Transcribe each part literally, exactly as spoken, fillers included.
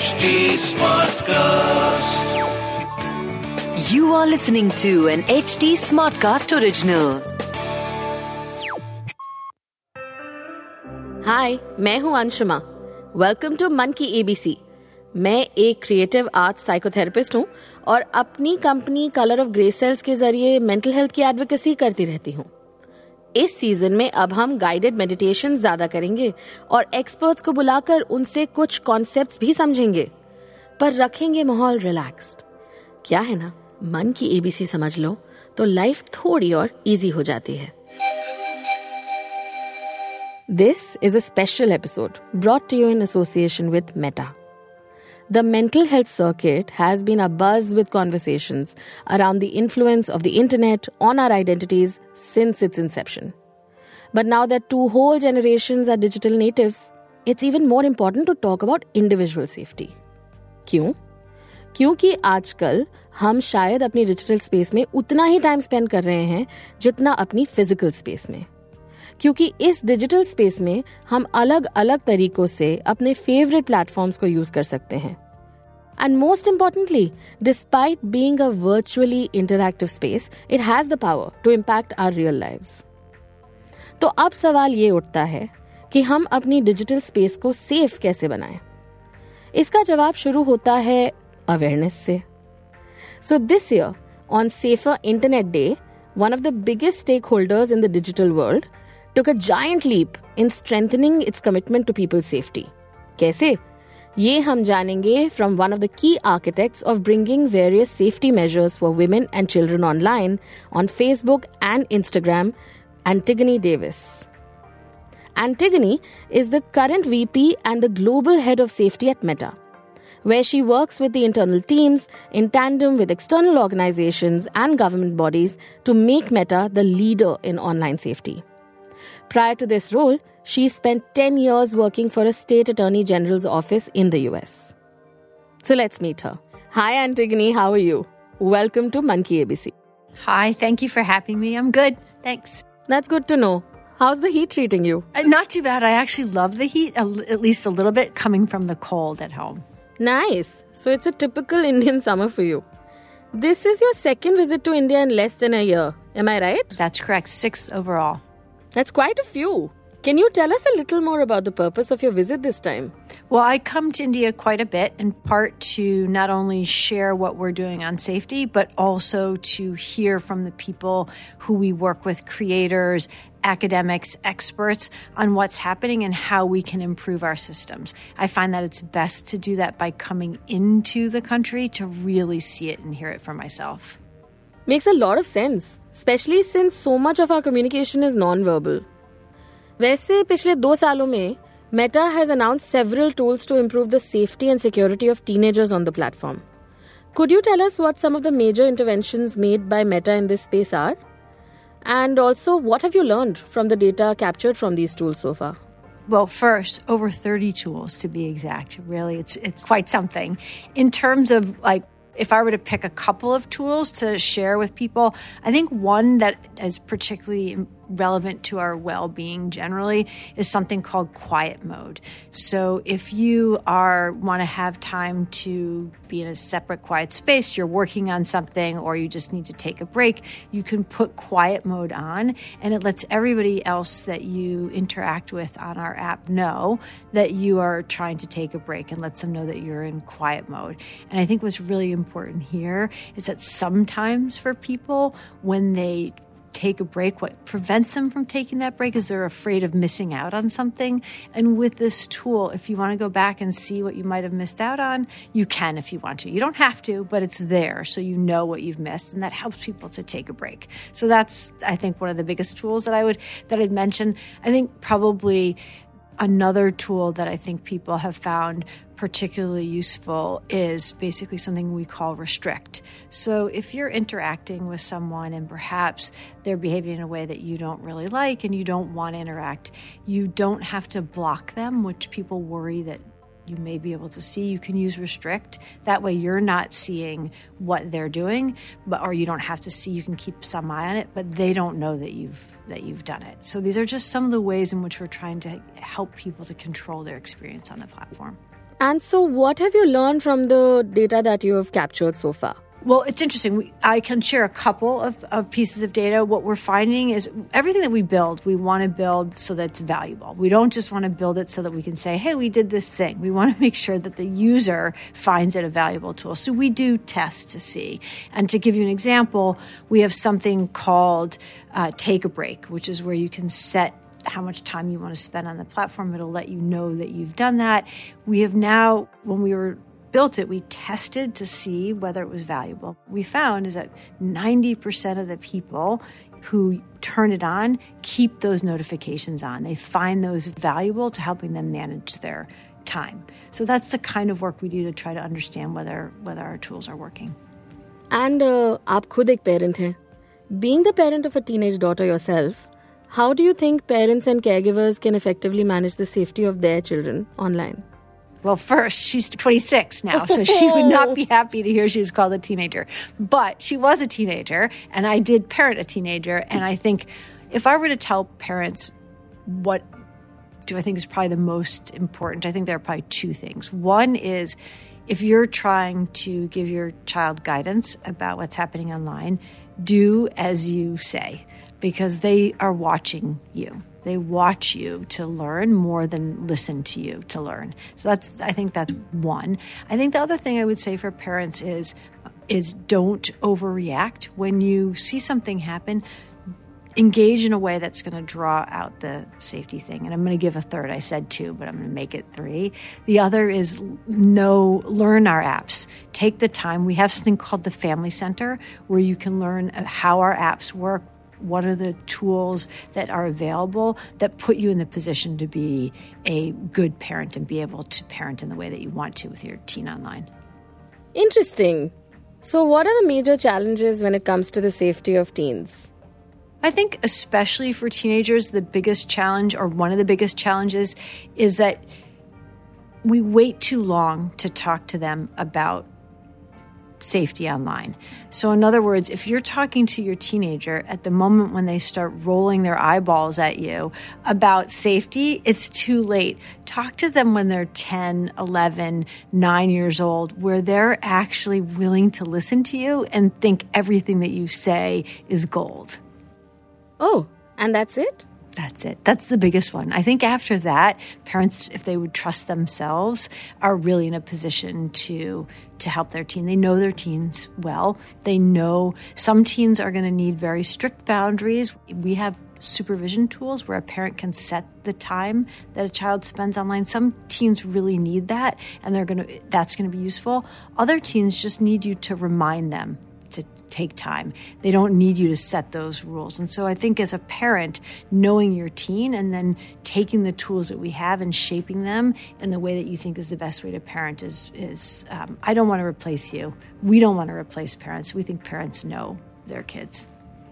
H T Smartcast. You are listening to an H T Smartcast original. हाय, मैं हूँ Anshuma. Welcome to मन की ABC. मैं एक क्रिएटिव आर्ट साइकोथेरेपिस्ट हूँ और अपनी company colour of grey cells के जरिए मेंटल हेल्थ की एडवोकेसी करती रहती हूँ। इस सीजन में अब हम गाइडेड मेडिटेशन ज्यादा करेंगे और एक्सपर्ट्स को बुलाकर उनसे कुछ कॉन्सेप्ट्स भी समझेंगे, पर रखेंगे माहौल रिलैक्स्ड। क्या है ना, मन की एबीसी समझ लो तो लाइफ थोड़ी और इजी हो जाती है। This is a special episode brought to you in association with Meta. The mental health circuit has been abuzz with conversations around the influence of the internet on our identities since its inception. But now that two whole generations are digital natives, it's even more important to talk about individual safety. क्यों? क्योंकि आजकल हम शायद अपनी digital space में उतना ही time spend कर रहे हैं जितना अपनी फिजिकल स्पेस में। क्योंकि इस डिजिटल स्पेस में हम अलग अलग तरीकों से अपने फेवरेट प्लेटफॉर्म्स को यूज कर सकते हैं। And most importantly, despite being a virtually interactive space, it has the power to impact our real lives. तो अब सवाल ये उठता है कि हम अपनी डिजिटल स्पेस को सेफ कैसे बनाएं? इसका जवाब शुरू होता है अवेयरनेस से। So this year on safer internet day, one of the biggest stakeholders in the digital world took a giant leap in strengthening its commitment to people's safety. कैसे? ये हम जानेंगे from one of the key architects of bringing various safety measures for women and children online on Facebook and Instagram, Antigone Davis. Antigone is the current V P and the global head of safety at Meta, where she works with the internal teams in tandem with external organizations and government bodies to make Meta the leader in online safety. Prior to this role, she spent ten years working for a state attorney general's office in the U S. So let's meet her. Hi, Antigone. How are you? Welcome to Man Ki A B C. Hi, thank you for having me. I'm good. Thanks. That's good to know. How's the heat treating you? Uh, not too bad. I actually love the heat, a- at least a little bit, coming from the cold at home. Nice. So it's a typical Indian summer for you. This is your second visit to India in less than a year. Am I right? That's correct. Six overall. That's quite a few. Can you tell us a little more about the purpose of your visit this time? Well, I come to India quite a bit, in part to not only share what we're doing on safety, but also to hear from the people who we work with, creators, academics, experts, on what's happening and how we can improve our systems. I find that it's best to do that by coming into the country to really see it and hear it for myself. Makes a lot of sense, especially since so much of our communication is non-verbal. वैसे पिछले दो सालों में Meta has announced several tools to improve the safety and security of teenagers on the platform. Could you tell us what some of the major interventions made by Meta in this space are? And also, what have you learned from the data captured from these tools so far? Well, first, over thirty tools to be exact. Really, it's it's quite something. In terms of, like, if I were to pick a couple of tools to share with people, I think one that is particularly relevant to our well-being generally is something called quiet mode. So if you are want to have time to be in a separate quiet space, you're working on something, or you just need to take a break, you can put quiet mode on, and it lets everybody else that you interact with on our app know that you are trying to take a break, and lets them know that you're in quiet mode. And I think what's really important here is that sometimes for people, when they take a break, what prevents them from taking that break is they're afraid of missing out on something. And with this tool, if you want to go back and see what you might have missed out on, you can if you want to. You don't have to, but it's there so you know what you've missed, and that helps people to take a break. So that's, I think, one of the biggest tools that I would that I'd mention. I think probably another tool that I think people have found particularly useful is basically something we call restrict. So if you're interacting with someone and perhaps they're behaving in a way that you don't really like and you don't want to interact, you don't have to block them, which people worry that you may be able to see. You can use restrict. That way you're not seeing what they're doing, but or you don't have to see, you can keep some eye on it, but they don't know that you've that you've done it. So these are just some of the ways in which we're trying to help people to control their experience on the platform. And so what have you learned from the data that you have captured so far? Well, it's interesting. We, I can share a couple of, of pieces of data. What we're finding is everything that we build, we want to build so that it's valuable. We don't just want to build it so that we can say, hey, we did this thing. We want to make sure that the user finds it a valuable tool. So we do test to see. And to give you an example, we have something called uh, Take a Break, which is where you can set how much time you want to spend on the platform. It'll let you know that you've done that. We have now, when we were built it, we tested to see whether it was valuable. We found is that ninety percent of the people who turn it on keep those notifications on. They find those valuable to helping them manage their time. So that's the kind of work we do to try to understand whether whether our tools are working. And uh, aap khud ek parent hain. Being the parent of a teenage daughter yourself, how do you think parents and caregivers can effectively manage the safety of their children online? Well, first, she's twenty-six now, so she would not be happy to hear she was called a teenager. But she was a teenager, and I did parent a teenager. And I think if I were to tell parents what do I think is probably the most important, I think there are probably two things. One is if you're trying to give your child guidance about what's happening online, do as you say, because they are watching you. They watch you to learn more than listen to you to learn. So that's, I think that's one. I think the other thing I would say for parents is, is don't overreact. When you see something happen, engage in a way that's going to draw out the safety thing. And I'm going to give a third. I said two, but I'm going to make it three. The other is know, learn our apps. Take the time. We have something called the Family Center where you can learn how our apps work. What are the tools that are available that put you in the position to be a good parent and be able to parent in the way that you want to with your teen online? Interesting. So what are the major challenges when it comes to the safety of teens? I think especially for teenagers, the biggest challenge or one of the biggest challenges is that we wait too long to talk to them about safety online. So in other words, if you're talking to your teenager at the moment when they start rolling their eyeballs at you about safety, it's too late. Talk to them when they're ten, eleven, nine years old, where they're actually willing to listen to you and think everything that you say is gold. Oh, and that's it? That's it. That's the biggest one. I think after that, parents, if they would trust themselves, are really in a position to to help their teen. They know their teens well. They know some teens are going to need very strict boundaries. We have supervision tools where a parent can set the time that a child spends online. Some teens really need that, and they're going to that's going to be useful. Other teens just need you to remind them to take time. They don't need you to set those rules. And so I think as a parent, knowing your teen and then taking the tools that we have and shaping them in the way that you think is the best way to parent is, is um, I don't want to replace you. We don't want to replace parents. We think parents know their kids.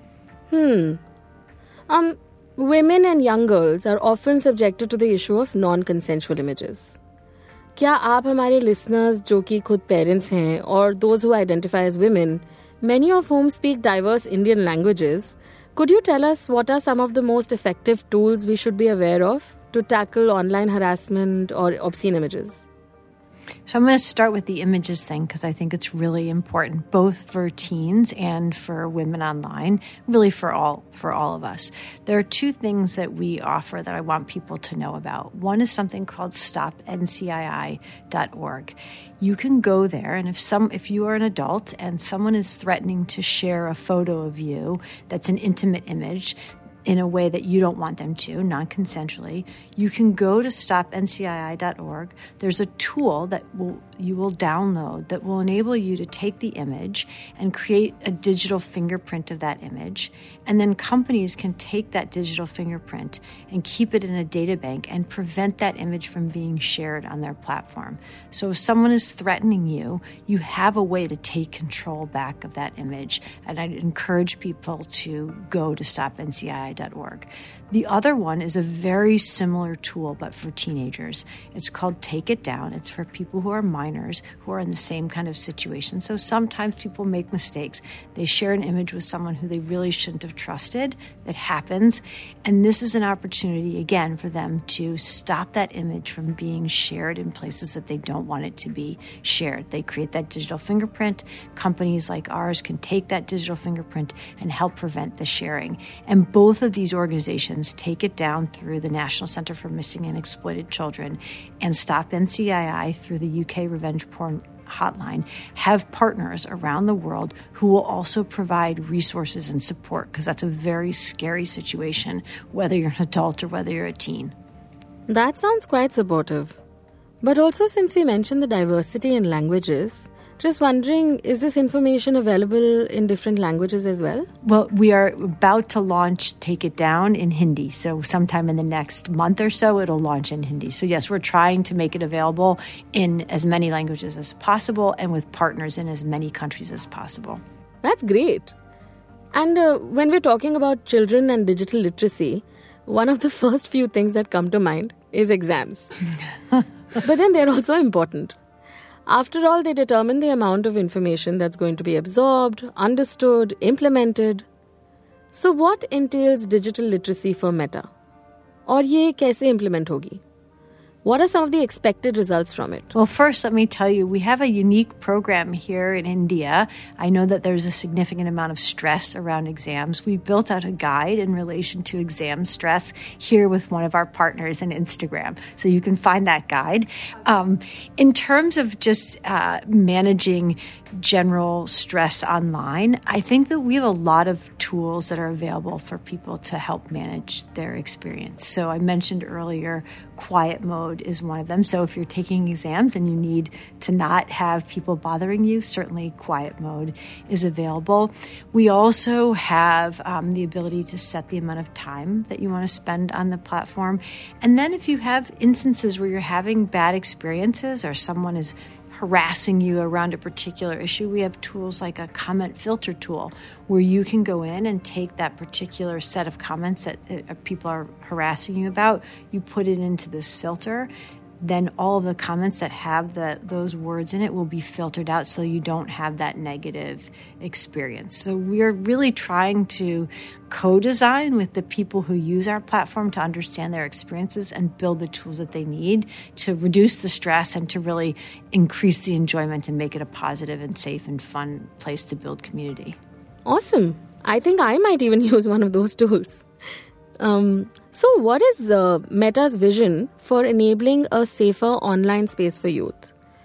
Hmm. Um, women and young girls are often subjected to the issue of non-consensual images. क्या आप हमारे listeners जो कि खुद parents हैं or those who identify as women, many of whom speak diverse Indian languages, could you tell us what are some of the most effective tools we should be aware of to tackle online harassment or obscene images? So I'm going to start with the images thing because I think it's really important, both for teens and for women online, really for all for all of us. There are two things that we offer that I want people to know about. One is something called stop N C I I dot org. You can go there, and if some if you are an adult and someone is threatening to share a photo of you that's an intimate image in a way that you don't want them to, non-consensually, you can go to stop N C I I dot org. There's a tool that will you will download that will enable you to take the image and create a digital fingerprint of that image. And then companies can take that digital fingerprint and keep it in a data bank and prevent that image from being shared on their platform. So if someone is threatening you, you have a way to take control back of that image. And I'd encourage people to go to stop N C I I dot org. The other one is a very similar tool, but for teenagers. It's called Take It Down. It's for people who are minors, who are in the same kind of situation. So sometimes people make mistakes. They share an image with someone who they really shouldn't have trusted. That happens. And this is an opportunity, again, for them to stop that image from being shared in places that they don't want it to be shared. They create that digital fingerprint. Companies like ours can take that digital fingerprint and help prevent the sharing. And both of these organizations Take It Down through the National Center for Missing and Exploited Children and Stop N C I I through the U K Revenge Porn Hotline have partners around the world who will also provide resources and support, because that's a very scary situation, whether you're an adult or whether you're a teen. That sounds quite supportive. But also, since we mentioned the diversity in languages, just wondering, is this information available in different languages as well? Well, we are about to launch Take It Down in Hindi. So sometime in the next month or so, it'll launch in Hindi. So yes, we're trying to make it available in as many languages as possible and with partners in as many countries as possible. That's great. And uh, when we're talking about children and digital literacy, one of the first few things that come to mind is exams. But then they're also important. After all, they determine the amount of information that's going to be absorbed, understood, implemented. So what entails digital literacy for Meta? और ये कैसे implement होगी? What are some of the expected results from it? Well, first, let me tell you, we have a unique program here in India. I know that there's a significant amount of stress around exams. We built out a guide in relation to exam stress here with one of our partners in Instagram. So you can find that guide. Um, in terms of just uh, managing general stress online, I think that we have a lot of tools that are available for people to help manage their experience. So I mentioned earlier, quiet mode is one of them. So if you're taking exams and you need to not have people bothering you, certainly quiet mode is available. We also have um, the ability to set the amount of time that you want to spend on the platform. And then if you have instances where you're having bad experiences or someone is harassing you around a particular issue, we have tools like a comment filter tool where you can go in and take that particular set of comments that uh, people are harassing you about, you put it into this filter, then all of the comments that have the, those words in it will be filtered out so you don't have that negative experience. So we're really trying to co-design with the people who use our platform to understand their experiences and build the tools that they need to reduce the stress and to really increase the enjoyment and make it a positive and safe and fun place to build community. Awesome. I think I might even use one of those tools. Um, so what is uh, Meta's vision for enabling a safer online space for youth?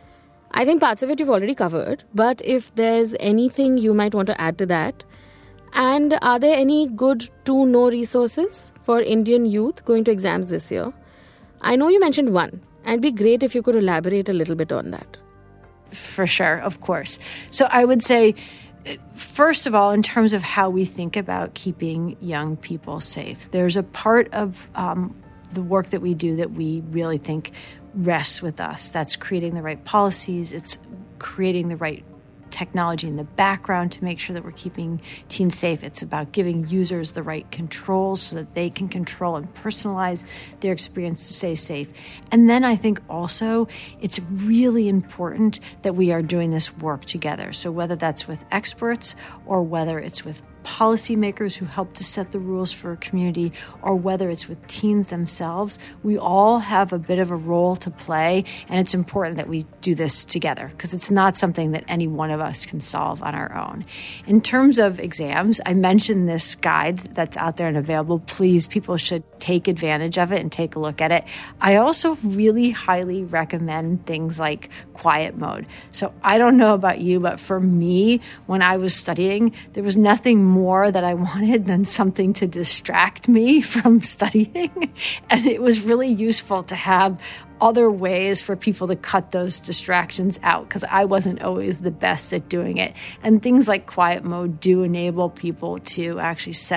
I think parts of it you've already covered, but if there's anything you might want to add to that, and are there any good to-know resources for Indian youth going to exams this year? I know you mentioned one, and it'd be great if you could elaborate a little bit on that. For sure, of course. So I would say, first of all, in terms of how we think about keeping young people safe, there's a part of um, the work that we do that we really think rests with us. That's creating the right policies. It's creating the right technology in the background to make sure that we're keeping teens safe. It's about giving users the right controls so that they can control and personalize their experience to stay safe. And then I think also it's really important that we are doing this work together. So whether that's with experts or whether it's with policymakers who help to set the rules for a community, or whether it's with teens themselves, we all have a bit of a role to play, and it's important that we do this together because it's not something that any one of us can solve on our own. In terms of exams, I mentioned this guide that's out there and available. Please, people should take advantage of it and take a look at it. I also really highly recommend things like quiet mode. So I don't know about you, but for me, when I was studying, there was nothing more that I wanted than something to distract me from studying. And it was really useful to have other ways for people to cut those distractions out because I wasn't always the best at doing it. And things like quiet mode do enable people to actually set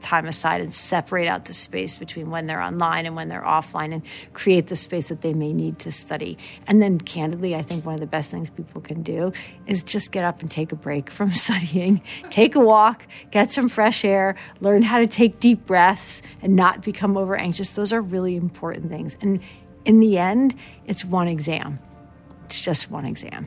time aside and separate out the space between when they're online and when they're offline and create the space that they may need to study. And then candidly, I think one of the best things people can do is just get up and take a break from studying, take a walk, get some fresh air, learn how to take deep breaths and not become over anxious. Those are really important things. And in the end, it's one exam. It's just one exam.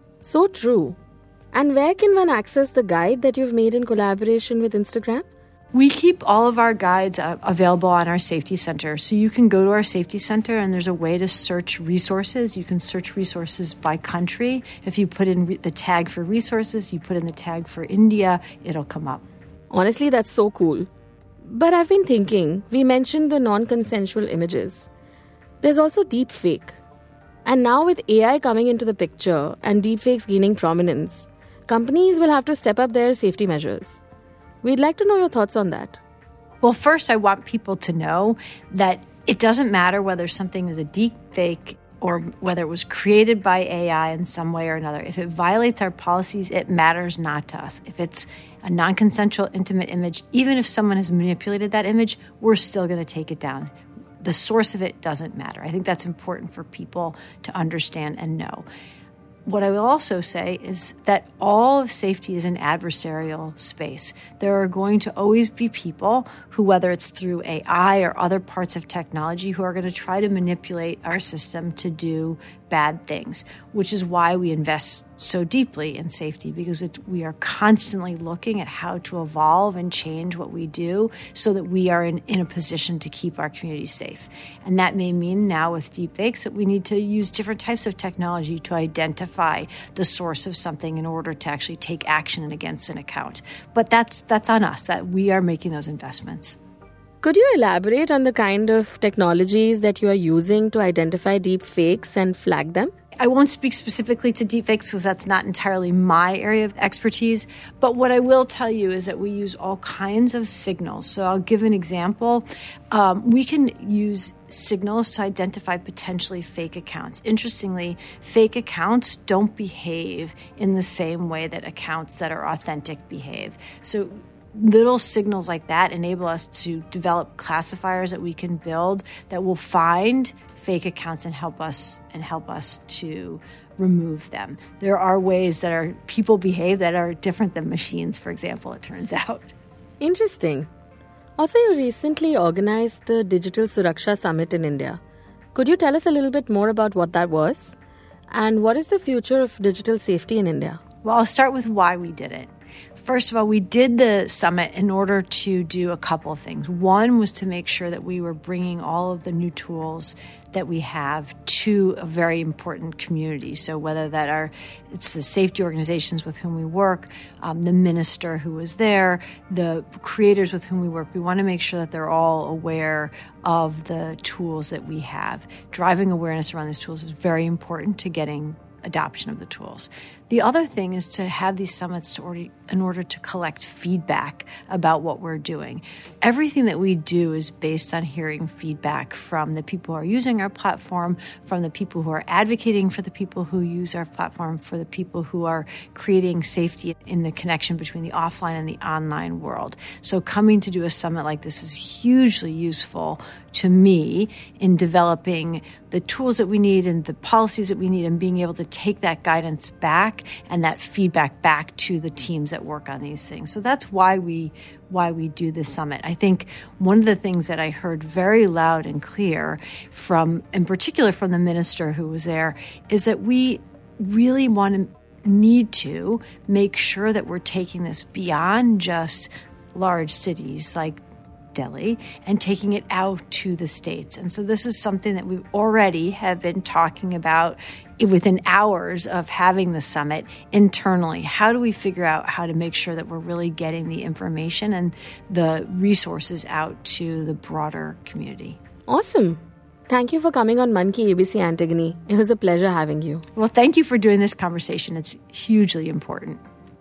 So true. And where can one access the guide that you've made in collaboration with Instagram? We keep all of our guides uh, available on our Safety Center. So you can go to our Safety Center and there's a way to search resources. You can search resources by country. If you put in re- the tag for resources, you put in the tag for India, it'll come up. Honestly, that's so cool. But I've been thinking, we mentioned the non-consensual images. There's also deepfake. And now with A I coming into the picture and deepfakes gaining prominence, companies will have to step up their safety measures. We'd like to know your thoughts on that. Well, first, I want people to know that it doesn't matter whether something is a deep fake or whether it was created by A I in some way or another. If it violates our policies, it matters not to us. If it's a non-consensual intimate image, even if someone has manipulated that image, we're still going to take it down. The source of it doesn't matter. I think that's important for people to understand and know. What I will also say is that all of safety is an adversarial space. There are going to always be people who, whether it's through A I or other parts of technology, who are going to try to manipulate our system to do bad things, which is why we invest so deeply in safety, because it, we are constantly looking at how to evolve and change what we do so that we are in, in a position to keep our communities safe. And that may mean now with deepfakes that we need to use different types of technology to identify the source of something in order to actually take action against an account. But that's that's on us, that we are making those investments. Could you elaborate on the kind of technologies that you are using to identify deep fakes and flag them? I won't speak specifically to deepfakes because that's not entirely my area of expertise. But what I will tell you is that we use all kinds of signals. So I'll give an example. Um, we can use signals to identify potentially fake accounts. Interestingly, fake accounts don't behave in the same way that accounts that are authentic behave. So little signals like that enable us to develop classifiers that we can build that will find fake accounts and help us and help us to remove them. There are ways that our people behave that are different than machines, for example, it turns out. Interesting. Also, you recently organized the Digital Suraksha Summit in India. Could you tell us a little bit more about what that was? And what is the future of digital safety in India? Well, I'll start with why we did it. First of all, we did the summit in order to do a couple of things. One was to make sure that we were bringing all of the new tools that we have to a very important community. So whether that are, it's the safety organizations with whom we work, um, the minister who was there, the creators with whom we work, we want to make sure that they're all aware of the tools that we have. Driving awareness around these tools is very important to getting adoption of the tools. The other thing is to have these summits to order, in order to collect feedback about what we're doing. Everything that we do is based on hearing feedback from the people who are using our platform, from the people who are advocating for the people who use our platform, for the people who are creating safety in the connection between the offline and the online world. So coming to do a summit like this is hugely useful to me in developing the tools that we need and the policies that we need and being able to take that guidance back and that feedback back to the teams that work on these things. So that's why we why we do this summit. I think one of the things that I heard very loud and clear from, in particular from the minister who was there, is that we really want to need to make sure that we're taking this beyond just large cities like Delhi and taking it out to the states. And so this is something that we already have been talking about within hours of having the summit internally. How do we figure out how to make sure that we're really getting the information and the resources out to the broader community? Awesome. Thank you for coming on Mann Ki A B C Antigone. It was a pleasure having you. Well, thank you for doing this conversation. It's hugely important.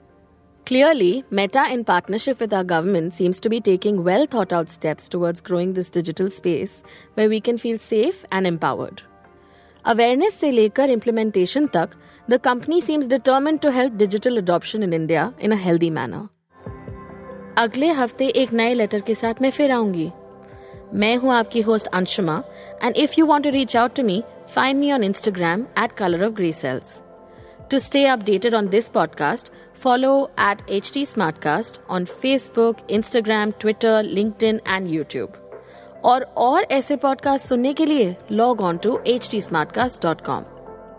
Clearly, Meta, in partnership with our government, seems to be taking well thought out steps towards growing this digital space where we can feel safe and empowered. Awareness se lekar implementation tak, the company seems determined to help digital adoption in India in a healthy manner. अगले हफ्ते एक नए letter के साथ मैं फिर आऊंगी। मैं हूं आपकी host Anshuma, and if you want to reach out to me, find me on Instagram at Color of Grey Cells. To stay updated on this podcast, follow at H T Smartcast on Facebook, Instagram, Twitter, LinkedIn and YouTube. और और ऐसे podcast सुनने के लिए log on to h t smartcast dot com.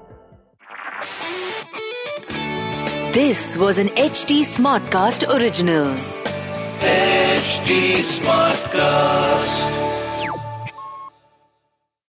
This was an H T Smartcast original. H T Smartcast.